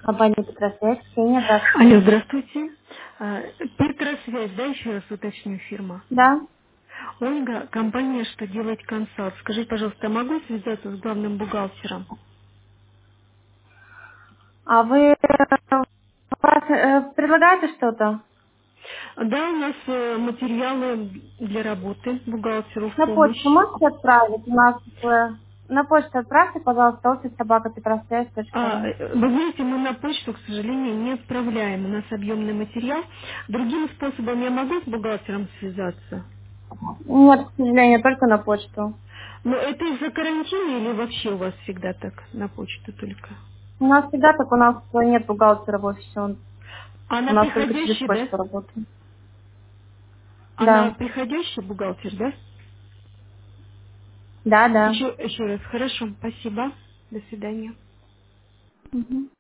Компания Петросвязь. Ксения, здравствуйте. Алло, здравствуйте. Петросвязь, да, еще раз уточню, фирма. Да. Ольга, компания «Что делать консалт». Скажите, пожалуйста, могу связаться с главным бухгалтером? А вы предлагаете что-то? Да, у нас материалы для работы бухгалтеру в На почту помощь. можете отправить? У нас на почту отправьте, пожалуйста, офис собака.петросвязь.ру. Вы знаете, мы на почту, к сожалению, не отправляем. У нас объемный материал. Другим способом я могу с бухгалтером связаться? Нет, к сожалению, только на почту. Но это из-за карантина или вообще у вас всегда так на почту только? У нас всегда так, у нас нет бухгалтера в офисе, у Она нас только через приходящая, да? почту работает. Она Да. приходящий бухгалтер, да? Да, да. Еще раз. Хорошо. Спасибо. До свидания. Мгм.